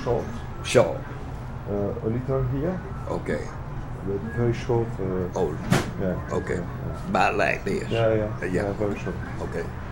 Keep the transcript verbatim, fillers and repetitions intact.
short. Short. Uh, a little here, Okay. but very short. Uh, Oh, yeah. okay. Yeah, About like this. yeah, yeah, Uh, yeah, yeah. very short. Okay.